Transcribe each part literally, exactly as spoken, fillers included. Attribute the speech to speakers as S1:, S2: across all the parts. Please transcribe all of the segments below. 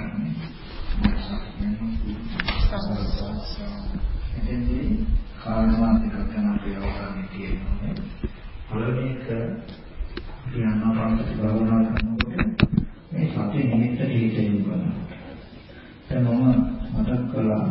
S1: කරන්නේ. එතෙන්දී කාරණා දෙකක් ගැන අපි අවධානය තියෙනවා. පළවෙනි එක ධ්‍යානපන්ති භාවනා කරනකොට මේ සති නිමිත්ත හේතු වෙනවා. දැන් මම මතක් කළා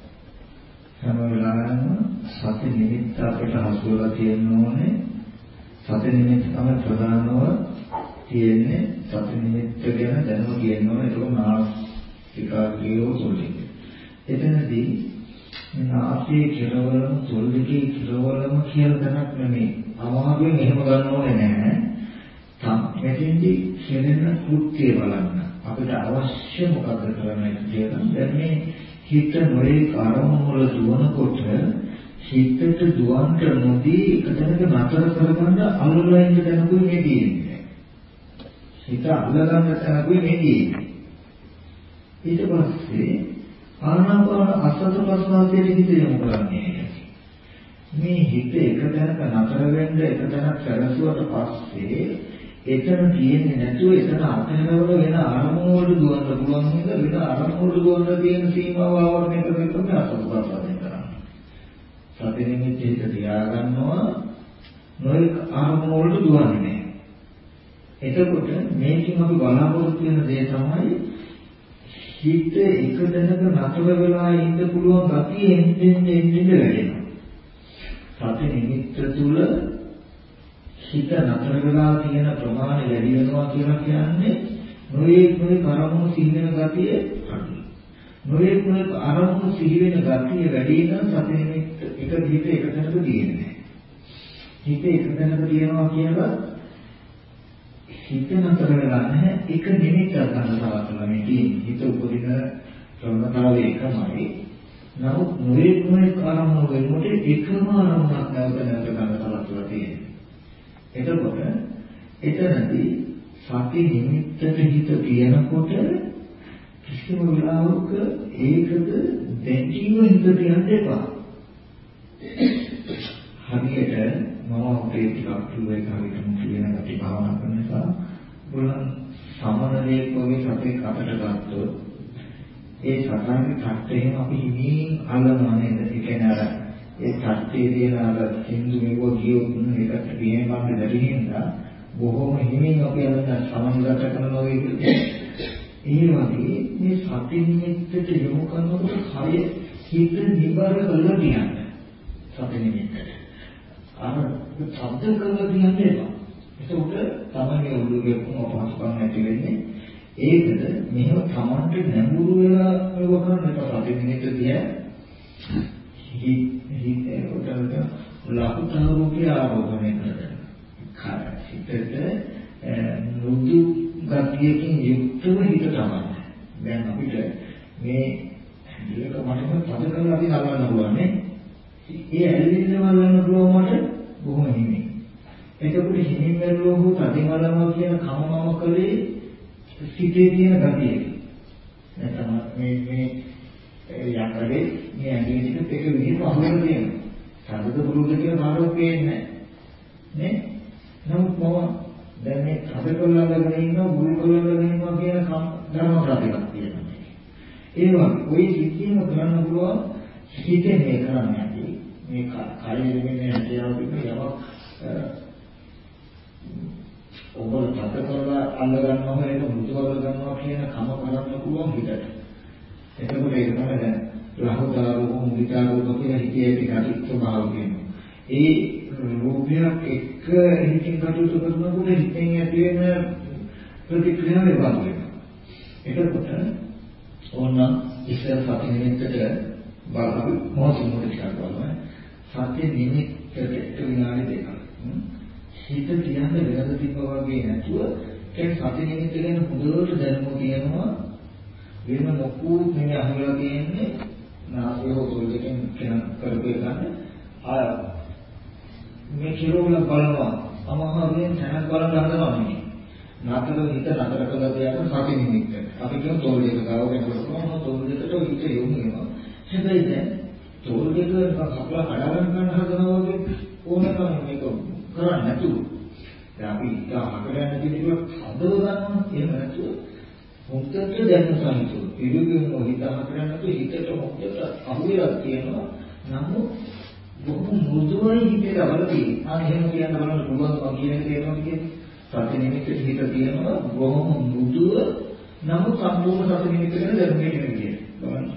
S1: හැම වෙලාවෙම සති නිමිත්ත අපිට හසුවලා තියෙන්න ඕනේ. සති නිමිත්ත තමයි ප්‍රධානව තියෙන්නේ. සති නිමිත්ත ගැන දැනුම තියෙන්න ඕනේ. ඒක නාසිකාග්‍රේව සොල්ලි. එතනදී නාසයේ කෙරවලම සොල්ලිකේ කෙරවලම කියලා දැනක් නෙමෙයි. අමාරුවෙන් එහෙම ගන්න ඕනේ නැහැ. තම මෙතෙන්දී කෙරෙන කෘත්‍ය බලන්න. අපිට අවශ්‍ය මොකක්ද කරන්නේ කියලා. දැන් මේ හිත නොයේ අරමුණු වල දුවනකොට හිතට දුවන්ට නොදී එකතැනක නතර කරගන්න අල්ලලා ඉන්න තැනකුයි මේ තියෙන්නේ. හිත අල්ලගන්න තැනකුයි මේ තියෙන්නේ. ඊට පස්සේ ආනාපාන අසත ප්‍රස්වාසයේ හිත යොමු කරන්නේ. මේ හිත එකතැනක නතර වෙන්න එකතැනක් සැලසුවට පස්සේ එතන තියෙන්නේ නැතුව එතන අතහැරවල වෙන අරමුණු වල දුවන්න පුළුවන් නිසා වෙන අරමුණු වල දුවන්න තියෙන සීමාව ආවරණය කරගෙන තමයි අසුබසාරයෙන් කරන්නේ. සති නිමිත්තේට තියාගන්නවා නොයෙක් අරමුණු වල දුවන්නේ නැහැ. එතකොට මේකෙන් අපි බලාපොරොත්තු වෙන දේ තමයි හිත එක තැනක නතර වෙලා ඉන්න පුළුවන් ගතිය එන්නේ එන්නේ වැඩෙනවා. සති නිමිත්ත තුල හිත නතර වෙලා තියෙන ප්‍රමාණය වැඩි වෙනවා කියලා කියන්නේ නොයෙක් නොයෙක් අරමුණු සිහි වෙන ගතිය අඩුයි. නොයෙක් නොයෙක් අරමුණු සිහි වෙන ගතිය වැඩි නම් සති නිමිත්ත එක හිත එක තැනක තියෙන්නේ. හිත එක තැනක තියෙනවා කියලා හිත නතර වෙලා නැහැ. එක නිමිත්තක් ගන්න සලකලා මේ තියෙන්නේ. හිත උපදින ප්‍රවණතාවය එකමයි. නමුත් නොයෙක් නොයෙක් අරමුණු වෙනකොට එකම අරමුණක් නැවත නැවත ගන්න සලකලා තියෙන්නේ. එතකොට එතනදී සති නිමිත්තට හිත තියනකොට කිසිම වෙලාවක ඒකද දැකීම හිත තියන්න එපා. හරියට මම අපේ ටිකක් කිව්වේ කාරිකම් කියන ගැටි භාවනා කරන නිසා බුලන් සමනලයේ කොහේ සතේ කටට ගත්තොත් ඒ සතන්ගේ කට්ටේම අපි හිමින් අල්ලනවා නේද? ඒ කියන්නේ අර ඒ කට්ටේ තියෙන අර සින්දු මෙව ගියොත් ඒකට පියෙන් බඳ දෙවි හින්දා බොහොම හිමින් අපි අල්ලන සමනලට කරනවා වගේ. ඒ වගේ මේ සති නිමිත්තට යොමු කරනකොට කය හිත නිබර කරලා තියන්න. සති නිමිත්තට. අර ශබ්ද කරලා තියන්න එපා. ඒකට තමයි ඔළුවේ කොහොමද නැති වෙන්නේ. ඒකද මෙහෙම තමන්ට නැඹුරු වෙලා ඒව කරන්න එපා. සති නිමිත්ත තිය හිත හිත ඒකට ලකුණු රූපය ආරෝපණය කරගන්න. හිතට නුදු ගතියකින් යුක්තව හිත තමයි. දැන් අපිට මේ මේක වටම පද කරලා අපි අල්ලන්න පුළුවන් නේ. ඒ ඇල්ලෙන්නම අල්ලන්න පුළුවන් මට බොහොම හිමි. එතකොට හිමින් බැලුවොත් අදිමලම කියන කමමම කලේ සිටේ තියෙන ගතියක. නැත්නම් මේ මේ යකඩේ මේ ඇඟේ ටිකත් එක විදිහට අහුවෙලා තියෙනවා. සාධක පුරුද්ද කියලා මානව පේන්නේ නේ. නමුත් මම දැන් මේ කඩකල්ලාගෙන ඉන්නවා බුල් කල්ලාගෙන ඉන්නවා කියන ධර්ම ප්‍රතිපදයක් තියෙනවා. ඒ වගේ ওই සිද්ධියම කරන්න පුළුවන් හිතේ මේ කරන්නේ අපි මේ කායේ වෙන්නේ හැකියාව තිබෙන යමක් ඔබල තද කරලා අල්ල ගන්නවා ඒක මුතු කරලා ගන්නවා කියන කම කරන්න පුළුවන් හිතට. එතකොට ඒක තමයි දැන් රහුදාරෝ මුදිතාරෝ කියන හිතේ පිටි ස්වභාවය කියනවා. ඒ රූපයක් එක්ක හිතින් කටයුතු කරනකොට හිතෙන් ඇති වෙන ප්‍රතික්‍රියාව එපා වෙනවා. එතකොට ඕන ඉස්සර සති නිමිත්තට බලපු මොහොත මොහොතට කරනවා. සති නිමිත්තට එක විනාඩි දෙකක්. හිත තියන්න වෙනද තිබ්බා වගේ නැතුව ඒ සති නිමිත්ත ගැන හොඳට දැනුම තියෙනවා. වෙන මොකුත් නෙමෙයි අහලා තියෙන්නේ නාසය හොසොල් දෙකෙන් කියන කරපේ ගන්න. ආ මේ කිරෝල බලනවා අමහාවෙන් තනක් බලන හදනවා නෙමෙයි. නතර හිත නතර කළා කියන සති නිමිත්ත. අපි කියන තෝල් දෙක ගාව වෙනකොට කොහොමද තෝල් දෙකට හිත යොමු වෙනවා. හැබැයි දැන් තෝල් දෙක කපලා කඩාගෙන ගන්න හදනවා වගේ ඕනකම මේක කරන්නේ නැතුව. දැන් අපි ඉතින් අහකට යන කෙනෙකුට හදව ගන්නවා එහෙම නැතුව හොඳට දැනන සම්සෝ ඉරුගෙම හිත හතරනතු හිතට හොඳට අහුවෙලා තියෙනවා. නමුත් බොහොම මෘදුවයි හිතේ අවල තියෙනවා. අන්න එහෙම කියන්න බලන්න පුළුවන් කියන තේරෙනවා කියන්නේ. සති නිමිත්තේ හිත තියෙනවා බොහොම මෘදුව නමුත් සම්පූර්ණ සති නිමිත්ත ගැන දැනුමේ නෙමෙයි බලන්න.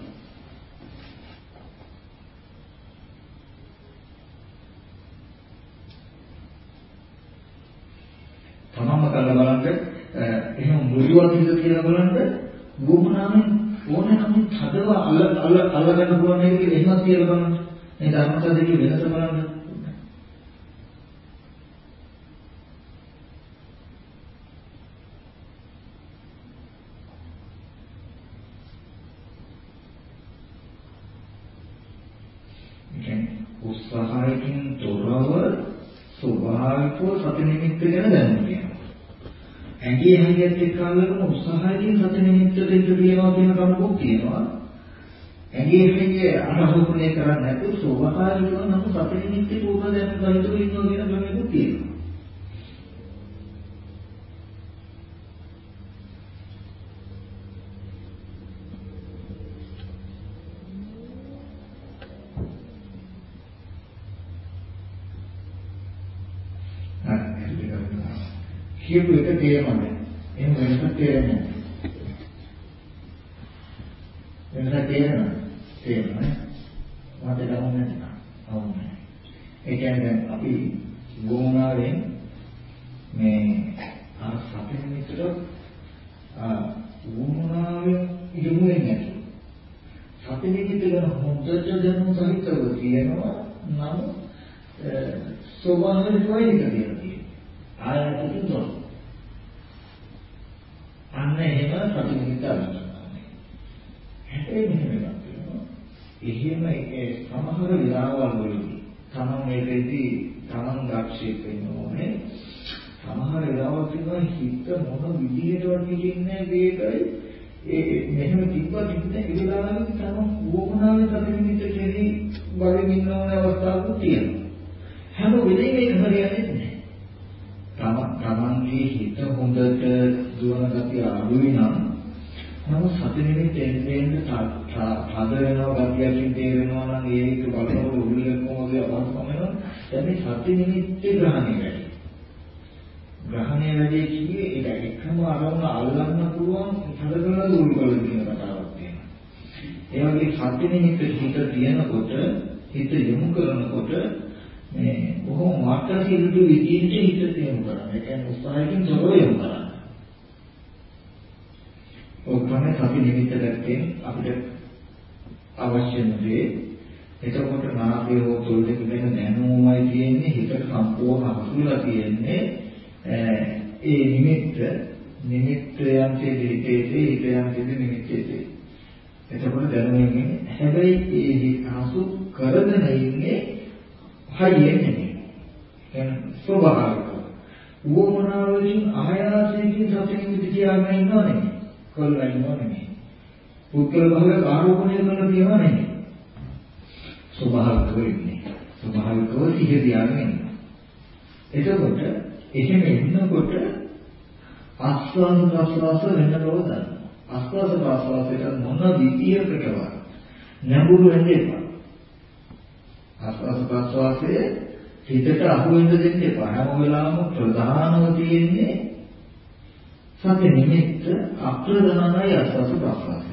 S1: තමම කරලා බලන්න එහෙම මෘදුවක් හිත කියලා බලන්න ගෝමනාවෙන් ඕනේ නම් හදව අල්ල අල්ල අල්ලගන්න පුළුවන් නේද කියලා එහෙමත් කියලා බලන්න. මේ ධර්මතා දෙකේ වෙනස බලන්න. උත්සාහයෙන් තොරව ස්වභාවිකව සති නිමිත්ත ගැන දැනගන්න කියනවා. ඇඟේ හරියට එක්කම උත්සාහයෙන් සති නිමිත්ත දෙන්න කියනවා කියන කමකුත් තියෙනවා. ඇඟේ හරිය අනුහුකුනේ කරන්නේ නැතුව ස්වභාවිකව නම් සති නිමිත්ත පූර්ණ දැනගන්න ඉන්නවා කියන කමකුත් තියෙනවා. කියපු එක තේරෙන්නේ. එහෙම වෙනසක් තේරෙන්නේ නැහැ. වෙනසක් තේරෙනවා. තේරෙනවා. මට දැනුන්නේ නැහැ. අවුනේ. ඒ කියන්නේ අපි ගෝණාවෙන් මේ අර සතෙන් විතර ආ ගෝණාවෙන් යොමු වෙන්නේ නැහැ. සතෙන් විතර හොඳට දැනුම් සහිතව කියනවා නම් ස්වභාවිකවයි කියන්නේ. ආයතන තුන. අන්න එහෙම ප්‍රතිනිමිත්ත අල්ලගන්නවා. හැබැයි මෙහෙම එකක් තියෙනවා. එහෙම ඒ සමහර විලාවල් වලදී තමන් මේකෙදී තමන් දක්ෂයෙක් වෙන්න ඕනේ. සමහර විලාවල් තියෙනවා හිත මොන විදිහටවත් හිතන්නේ මේකයි ඒ මෙහෙම තිබ්බත් ඉන්නේ ඒ විලාවලදී තමන් වොමනාවේ ප්‍රතිනිමිත්ත කෙරෙහි වගේ ඉන්න ඕන අවස්ථාවක් තියෙනවා. හැම වෙලේම ඒක හරියන්නේ නැහැ. තමන්ගේ හිත හොඳට දුවන ගතිය අඩුයි නම් නමුත් සති නිමිත්ත එන්නේ තද වෙනවා ගතියකින් තේරෙනවා නම් ඒක බලනකොට උරුලෙකම වගේ අවස්ථාවක් වෙනවා. දැන් මේ සති නිමිත්තේ ග්‍රහණය වැඩි. ග්‍රහණය වැඩි කියේ ඒක එකම අරමුණ අල්ලන්න පුළුවන් හදකලා දුරු කරන කියන කතාවක් තියෙනවා. ඒ වගේ සති නිමිත්ත හිත තියෙනකොට හිත යොමු කරනකොට මේ බොහොම මාත්‍රාසිරුදු විදිහට හිත තියමු කරන්නේ. ඒ කියන්නේ උත්සාහයෙන් තොරව යොමු කරන්නේ. ඔක්කොම සති නිමිත්ත දැක්කේ අපිට අවශ්‍ය නැදේ. එතකොට නාමය හෝ තුල් දෙක වෙන දැනුමයි තියෙන්නේ හිතට සම්පූර්ණ අසුරලා තියෙන්නේ. ඒ නිමිත්ත නිමිත්ත යම්සේ දෙහිතේ හිත යම්සේ නිමිත්තේ. එතකොට දැනුමෙන් හැබැයි ඒ අසු කරගෙන ඉන්නේ හරියන්නේ නැහැ. දැන් ස්වභාවිකව. වොමනාවලින් ආයාසයෙන් සතියින් තියාගෙන ඉන්නව නෙමෙයි. කොල්ලා ඉන්නව නෙමෙයි. පුද්ගල භාවය ආරෝපණය කරලා තියව නෙමෙයි. ස්වභාවිකව ඉන්නේ. ස්වභාවිකව සිහිය තියාගෙන ඉන්නවා. එතකොට එහෙම ඉන්නකොට ආස්වාද ප්‍රස්වාස වෙන බව ගන්න. ආස්වාද ප්‍රස්වාසයට මොන විදියකටවත් නැඹුරු වෙන්න එපා. ආස්වාද ප්‍රස්වාසයේ හිතට අහු වෙන්න දෙන්න එපා. හැම වෙලාවෙම ප්‍රධානව තියෙන්නේ සති නිමිත්ත අප්‍රධානයි ආස්වාද ප්‍රස්වාසය.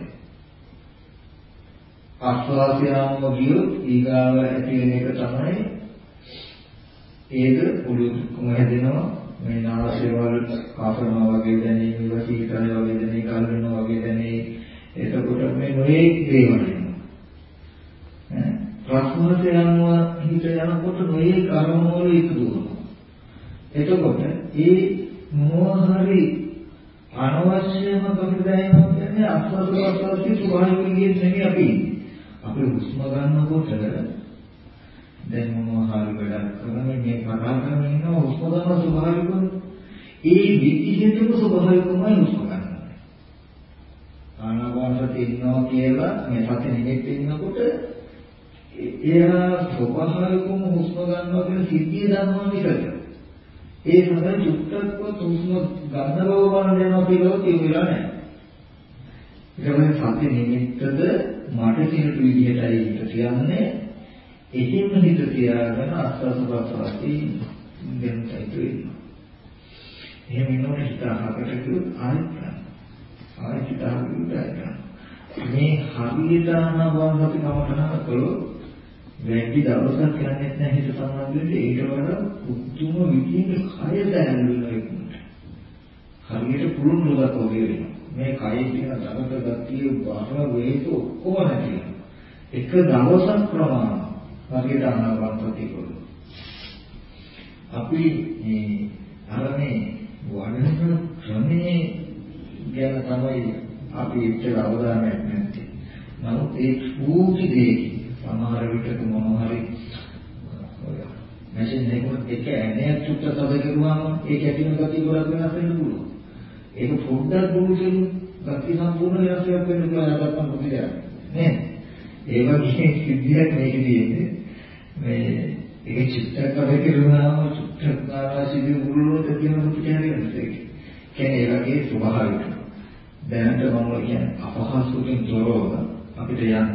S1: ආස්වාදයම ගියොත් ඊගාව ඇති වෙන එක තමයි ඒක පුළුකුම හැදෙනවා. මේ නාසය වල කාපනවා වගේ දැනේ, මේවා සීතල වගේ දැනේ, කල් වෙනවා වගේ දැනේ. එතකොට මේ නොයේ දේවල් වෙනවා. ප්‍රස්වාසය යනවා හිත යනකොට නොයේ කර්ම වල ඉක්දුවනවා. එතකොට ඒ මොහරි අනවශ්‍යම කම්පැනීමක් කියන්නේ ආස්වාද ප්‍රස්වාසයේ ස්වභාවික විදිහට නෙමෙයි අපි. අපි හුස්ම ගන්නකොට දැන් මොනවා හරි වැඩක් කරන්නේ මේ කතා කරගෙන ඉන්නවා හුස්ම ගන්න ස්වභාවිකව. ඒ විදිහටම ස්වභාවිකවමයි හුස්ම ගන්න. ආනාපානසති ඉන්නවා කියලා මේ සති නිමෙත් ඉන්නකොට එයා ස්වභාවිකවම හුස්ම ගන්නවා කියන සිද්ධිය දන්නවා විතරයි. ඒ සඳහන් චුට්ටක්වත් හුස්ම ගන්න බව බලන යනවා කියලා කියවෙලා නැහැ. ඊට පස්සේ සති නිමිත්තද මට සිරුරු විදිහටයි හිත කියන්නේ. එහෙම හිත තියාගෙන ආස්වාද ප්‍රසවාසී දෙන්නයි තියෙන්නේ. එහෙම ඉන්නකොට හිත අහකට කිව්වොත් ආයෙත් ආයෙත් හිත අහකට මේ හරියට ආනාපානසති කමඨහන කළොත් වැඩි දවසක් යන්නේ නැහැ හිත සම්බන්ධ වෙන්නේ. ඊට වඩා උතුම් විදිහේ කය දැනෙනවා ඒකට. හරියට පුරුදු නොදක වගේ වෙනවා. මේ කයේ තියෙන දරක ගතිය බාහිර වේග ඔක්කොම නැති වෙනවා. එක දවසක් ප්‍රමාණ හරියට ආනාපානසති කළොත් අපි මේ අර මේ වඩන ක්‍රමයේ ගැන තමයි අපි ඉච්ඡා අවධානයක් නැත්තේ. නමුත් ඒ චූටි දේ සමහර විටක මොනවා හරි මැෂින් එකකට එක ඇණයක් චුට්ට සබ කරුවාම ඒක ඇතිවෙන ගතිය ගොඩක් වෙනස් වෙන්න පුළුවන්. ඒක පොඩ්ඩක් දුරු කෙරුවොත් ගතිය සම්පූර්ණ වෙනස් වෙන්න පුළුවන් අදත්තම් පුතියක් නේද? ඒ වගේ සිද්ධියක් මේකදී මේ ඒක චිත්තක සබ කරුවාම චුට්ටක් ආශිදි මුළුල්ලට තියෙන පුතිය හැදෙනවා ඒක. කියන්නේ ඒ වගේ ස්වභාවික. දැනට මම කියන්නේ අපහසුකින් තොරව අපිට යන්න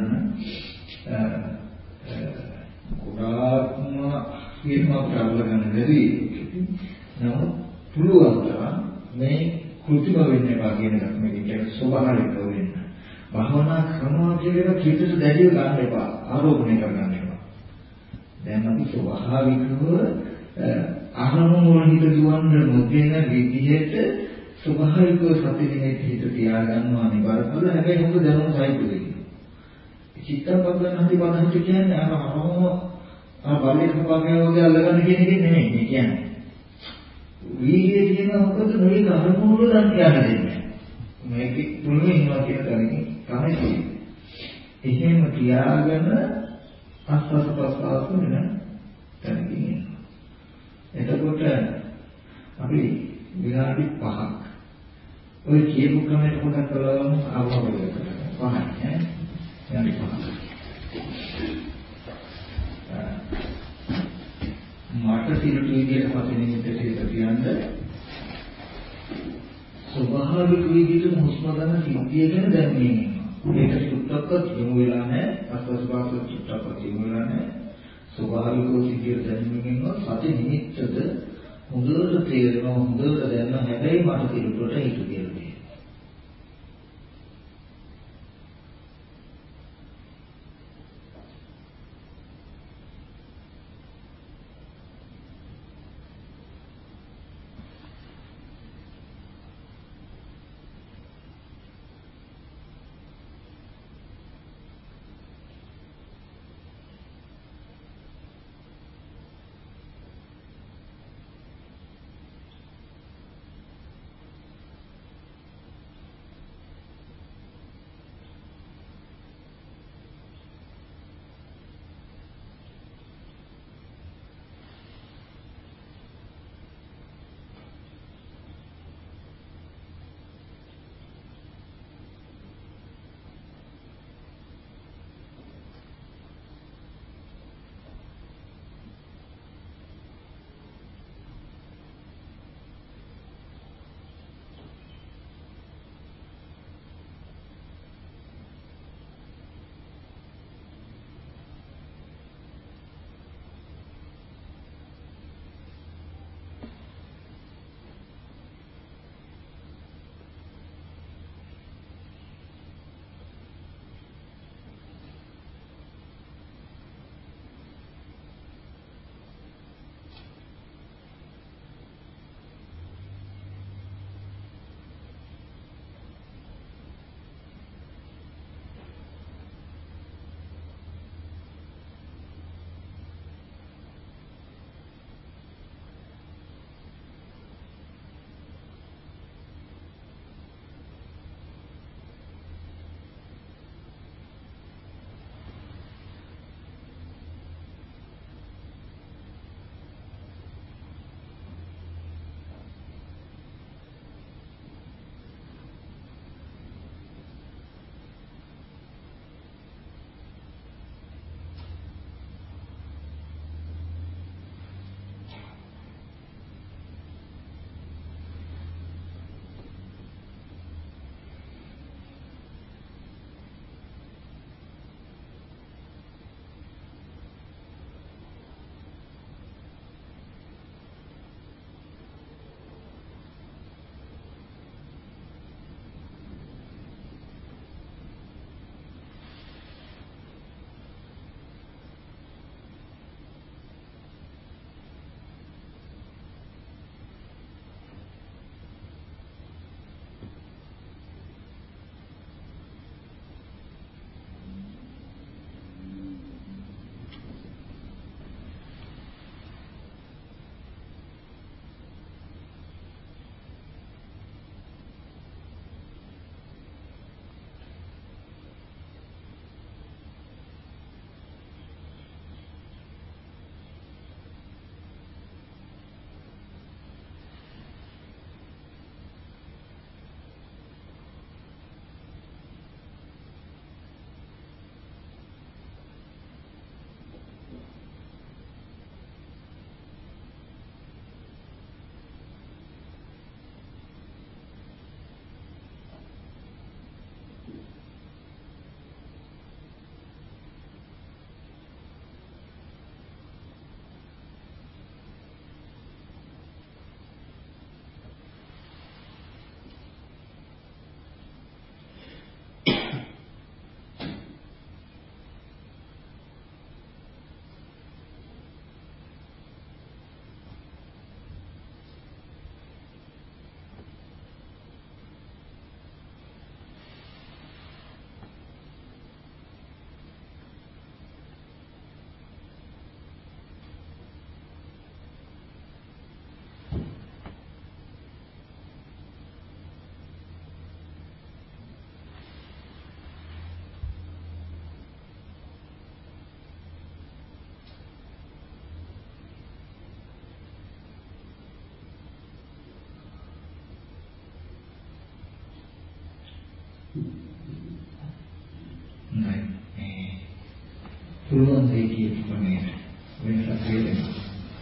S1: ගොඩාක්ම හිතම කරවගෙන නැති නමුත් පුළුවන් තරම් මේ කෘතිම වෙන්නේ වගේ නේද මේ කියන්නේ ස්වභාවික වෙන්න. භවනා ක්‍රමවලට කිසිදු දැඩිව ගන්න එපා. ආරෝපණය කරගන්න එපා. දැන් අපි ස්වභාවිකව අරමුණු වල හිත දුවන්න නොදෙන විදිහට ස්වභාවිකව සති නිමෙත් හිත තියාගන්නවා නිබරකල හැබැයි හොඳ දැනුම සහිතව ඉන්න. චිත්තපදන හරි බලහිත කියන්නේ අර අරමුණ ආ බලයේ සම්පර්කය වගේ අල්ලගන්න කියන එක නෙමෙයි මේ කියන්නේ. වීර්යය කියන මොකද මේ අරමුණ වල දැන් කියන්න දෙන්නේ. මේක තුනේ ඉන්නවා කියන තැනකින් තමයි තියෙන්නේ. එහෙම තියාගෙන අස්වස් ප්‍රස්වාස වෙන තැනකින් ඉන්නවා. එතකොට අපි විනාඩි පහක් ඔය කියපු ක්‍රමයට පොඩක් කරලා ගමු ආවම වෙලකට පහයි ඈ විනාඩි පහක් මට සිරුට විදියට පස්සේ නිමිත්ත සිට කියන්න ස්වභාවික විදියට හුස්ම ගන්න සිද්ධිය ගැන දැනගෙන ඉන්නවා. ඒක සුත්තක්වත් යොමු වෙලා නැහැ. අස්වස්වාස සුත්තක්වත් යොමු වෙලා නැහැ. ස්වභාවිකව සිද්ධිය දැනගෙන ඉන්නවා. සති නිමිත්තද හොඳට තේරෙනවා හොඳට දැනෙනවා හැබැයි මට සිරුරට හිතු කියලා. පුළුවන් දෙයක් කියපුවනේ වෙනසක් තේරෙනවා.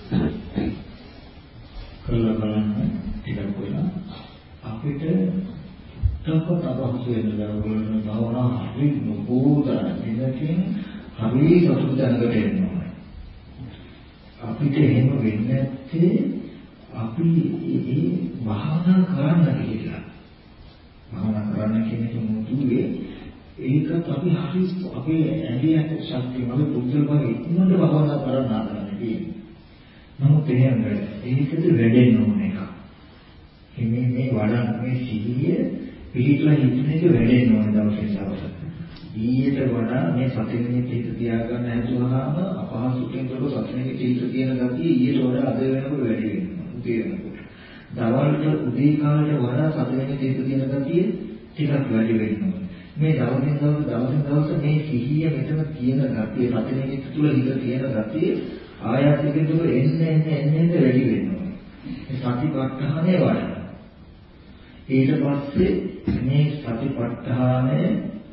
S1: කළා බලන්න ටිකක් වෙලා අපිට තවත් අපහසු වෙන දවල්වල භාවනා හරි නොබෝදා දිනකින් හරි සතුට දැනගට එනවා. අපිට එහෙම වෙන්නේ නැත්තේ අපි ඒ භාවනා කරන්න කියලා. භාවනා කරන්න කියන එක මුදුවේ ඒකත් අපි හරි අපේ ඇඟේ ශක්තිය වල පුදුම බව ඉක්මනට භාවනා කරන්න ආරම්භ නමුත් එහෙම ඒකද වැඩෙන්න ඕන එක. මේ මේ වඩා මේ සිහිය පිළිట్లా හිතන එක වැඩෙන්න ඕන දවසේ දවස. ඊට වඩා මේ සතියේ හිත තියාගන්න හැදුවාම අපහසුකම් වල සතියේ හිත තියෙන ගතිය ඊට වඩා අද වෙනකොට වැඩි වෙනවා. උදේ වෙනකොට. දවල්ට උදේ කාලේ වඩා සතියේ හිත තියෙන ගතිය ටිකක් වැඩි වෙනවා. මේ දවසින් දවස දවසින් දවස මේ සිහිය මෙතන තියෙන ගතිය සතියේ හිත තුල හිත තියෙන ගතිය ආයතනයෙන් තුල එන්න එන්න එන්න එන්න වැඩි වෙනවා. මේ සතිපට්ඨානය වඩනවා. ඊට පස්සේ මේ සතිපට්ඨානය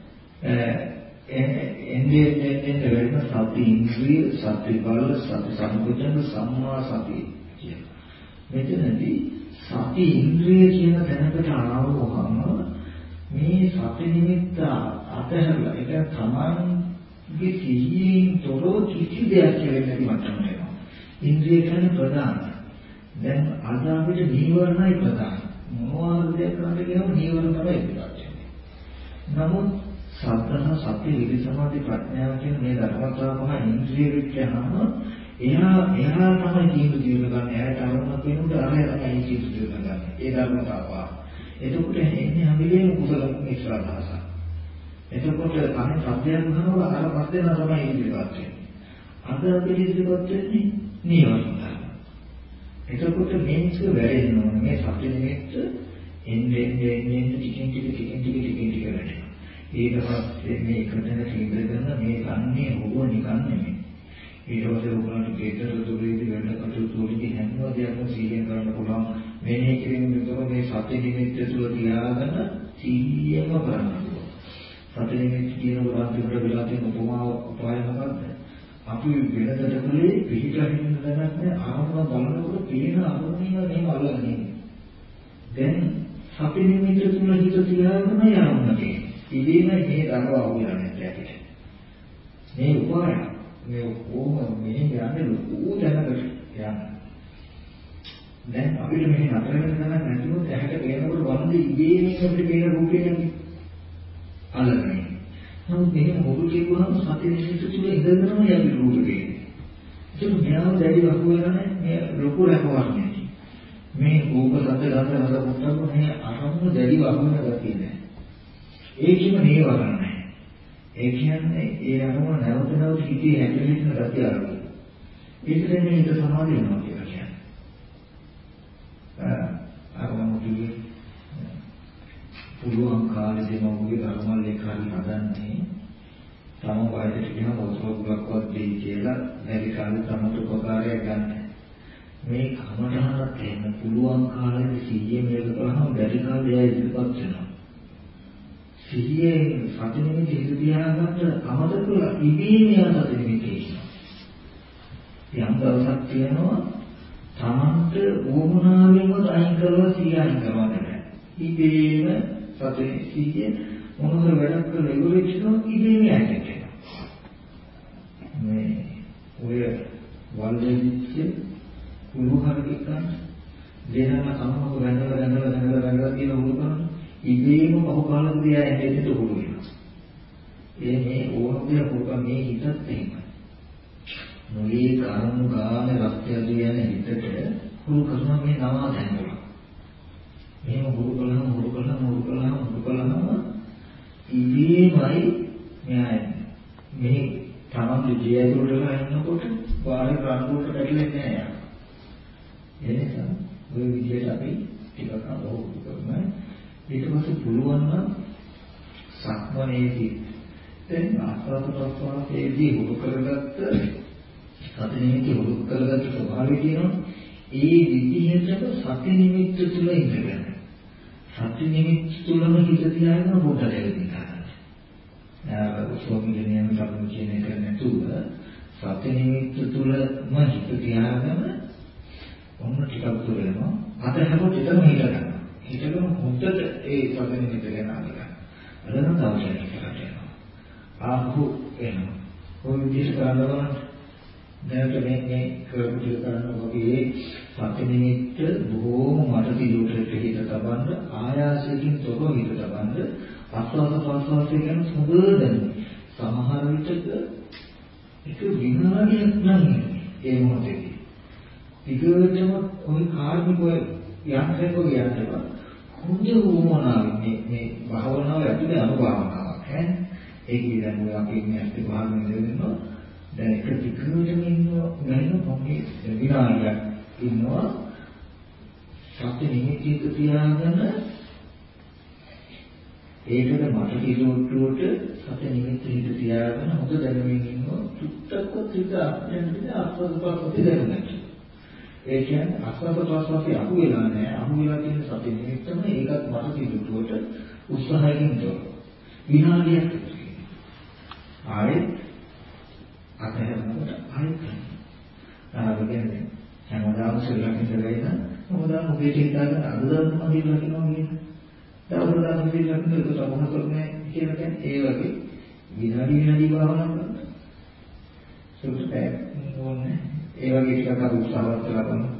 S1: එන්නේ එන්නේ වෙන සති ඉන්ද්‍රිය සති බල සති සම්පූර්ණ සම්මා සතිය කියන. මෙතනදී සති ඉන්ද්‍රිය කියන තැනකට ආවොහම මේ සති නිමිත්ත අතහැරලා ඒක තමන්ගේ සිහියෙන් තොරව කිසි දෙයක් කෙරෙන්නේ මට්ටම වෙනවා. ඉන්ද්‍රිය කියන්නේ ප්‍රධාන. දැන් අද අපිට නීවරණයි ප්‍රධාන. මොනවාද දෙයක් කරන්න කියවම නීවරණ තමයි ඉස්සරහට. නමුත් සත්‍යන සත්‍ය විදි සමාධි ප්‍රඥාව කියන මේ ධර්මතාව පහ ඉන්ද්‍රිය විඥානම එයා එයා තමයි ජීවිත ජීවන ගන්න. එයාට අරමුණක් වෙනුට අරය තමයි ජීවිත ජීවන ගන්න. ඒ ධර්මතාව. එතකොට එන්නේ හැමලේම කුසල මිශ්‍රාදාස. එතකොට අනේ සත්‍යයන් වහම අර පස්සේ නා තමයි ඉදිරියට වෙන්නේ. අද අපි ඉදිරියට වෙන්නේ නීවරණ. එතකොට මේක වැරෙන්න ඕනේ මේ සත්‍ය නිමිත්ත එන්නේ එන්නේ එන්නේ ටිකෙන් ටික ටිකෙන් ටික ටිකෙන් ටික වැඩෙනවා. ඊට පස්සේ මේ එකතැන කේන්ද්‍ර කරන මේ ගන්නේ හොබ නිකන් නෙමෙයි. ඊට පස්සේ උගලන්ට කේතර දුරේදී වෙන කටයුතු වලදී හැම දෙයක්ම සීලෙන් කරන්න පුළුවන්. මෙනෙහි කිරීම විතර මේ සත්‍ය නිමිත්ත තුළ තියාගෙන සීලියම කරන්න පුළුවන්. සත්‍ය නිමිත්ත කියන උදාහරණයකට වෙලා තියෙන උපමාව උපාය මොකක්ද? අපි වෙනදට කලේ පිළිලා හින්න දැනක් නෑ ආරම්භ බලනකොට පේන අරමුණේ මේව අල්ලන්නේ. දැන් සත්‍ය නිමිත්ත තුළ හිත තියාගෙන යන්නේ. ඉතින් මේ දරව අවුලන්නේ නැහැ. මේ උපාය මේ කොහොම මේ යන්නේ ලොකු දැනකට යන්නේ. දැන් අපිට මෙහි නතර වෙන තැනක් නැතිවොත් ඇහැට පේනකොට වන්දි ඉබේම අපිට පේන රූපේ යන්නේ. අල්ලන්නේ. නමුත් මේක මොකද කියවහම සත්‍ය නිමිත්ත තුළ ඉඳගෙනම යන්නේ රූපේ. ඒක මෙයාව දැඩි වහුවරනේ මේ ලොකු රැකවරණයක්. මේ රූප සත්‍ය ගන්න හද පුතම මේ අරමුණු දැඩි වහුවන ගතිය නෑ. ඒකම නේවරණ නැහැ. ඒ කියන්නේ ඒ අරමුණ නැවත නැවත හිතේ හැදෙන්න ගතිය අරමුණ. ඒකද මේ හිත සමාධිය වෙනවා කියලා කියන්නේ. අරමුණ කිව්වේ පුළුවන් කාලෙදී මොකද ධර්මවල කාරි හදන්නේ තම වයසට ගියම වතුර ගුලක්වත් දෙයි කියලා වැඩි කාලෙ තමයි උපකාරයක් ගන්න. මේ කමටහනත් එහෙම පුළුවන් කාලෙදී සීයේ මේක කරාම වැඩි කාලෙ ඉදිරිපත් වෙනවා. සිහියේ සති නිමිති හිත තියාගන්න අමතක ඉබේම යන සති නිමිති කියනවා. යම් දවසක් තියෙනවා තමන්ට ඕමනාවෙන්වත් අයින් කරලා සිහිය අයින් කරවන්න බෑ. ඉබේම සති සිහිය මොනවාර වැඩක් කරලා ඉවරෙච්චොත් ඉබේම යන්නේ. මේ ඔය වල්දෙච්ච කුළු හරකෙක් ගන්න දෙනම සමහරව වැඳලා වැඳලා වැඳලා වැඳලා කියන උරුකන ඉබේම පහු කාලෙදී ආ ඇහෙන්නට උරු වෙනවා. ඒ මේ ඕනෝදේ පොක මේ හිතත් එහෙමයි. නොයේ කර්ම ගාන රක්තියද යන හිතට හුරු කරන මේ නවා දැනගන්න. මේව හුරු කළාම හුරු කළාම හුරු කළාම හුරු කළාම ඉබේමයි මෙයා මේ තමන්ගේ ජීවිතවල ඉන්නකොට වාර ප්‍රාණුවට පැටලෙන්නේ නැහැ. ඒ නිසා ඔය විදිහට අපි ටිකක් අවබෝධ කරගන්න. ඊට පස්සේ පුළුවන් නම් සක්මනේදී දැන් ආස්වාද ප්‍රසවාසයේදී හුරු කරගත්ත සති නිමිති හුරු කරගත්ත ස්වභාවය කියනවා. ඒ විදිහටම සති නිමිත්ත තුල ඉඳගෙන සති නිමිත්ත තුලම හිත තියාගෙන පොඩ්ඩක් දෙන්න ගන්න. ආ ස්වාමීන් වහන්සේ කියන එක නැතුව සති නිමිත්ත තුලම හිත තියාගෙන ඔන්න ටිකක් දුර යනවා. අත හැමෝට එතනම හිත ගන්න. හිතගෙන හොඳට ඒ සති නිමිත්ත ගැන අහගන්න. අදනම් තවසක් කරලා යනවා. ආහු එනවා. කොයි විදිහට කරනවද? දැන් මේ මේ කරපු ටික කරනවා වගේ සති නිමිත්ත බොහෝම මට පිළිවෙලට හිත තබන්න ආයාසයෙන් තොරව හිත තබන්න අස්වාද ප්‍රස්වාසය ගැන හොඳට සමහර විටක එක විනාඩියක් නම් ඒ මොහොතේදී ටිකටම ওই කාර්මික යන්ත්‍රයක යනවා හොඳ වුණාම මේ මේ භාවනාව ඇතුලේ අනුභවනාවක් ඈ ඒක ඉතින් ඔය අපි ඉන්නේ ඇත්ත භාවනාව දෙන්නවා දැන් එක ටිකටම ඉන්නවා නැත්නම් මොකේ විනාඩියක් ඉන්නවා සත්‍ය නිමිතියක තියාගෙන ඒකද මට කිලෝට්ටුවට සත්‍ය නිමිති හිත තියාගෙන හොඳ දැනුමින් ඉන්නවා චුට්ටක් තිත අපෙන්ද අස්වස්පස්පති දැනුමක් ඒ කියන්නේ අස්වස්පස්පති අහු වෙලා නැහැ අහු වෙලා තියෙන සත්‍ය නිමිත්තම ඒකත් මට කිලෝට්ටුවට උත්සාහයෙන් තොර විනාඩියක් ආයේ අතහැරනකොට ආයෙත් ආවගෙන හැමදාම ශ්‍රී ලංකාවේ මොකදා මොකේට හිතාගෙන අද දවස් මදි ලකිනවා කියන්නේ. දවස් දවස් මදි ලකින එක සමහර කරන්නේ කියලා කියන්නේ ඒ වගේ විනාඩි විනාඩි භාවනා කරනවා. ඒකට ඕනේ ඒ වගේ ටිකක් අර උත්සාහවත් කරලා බලන්න.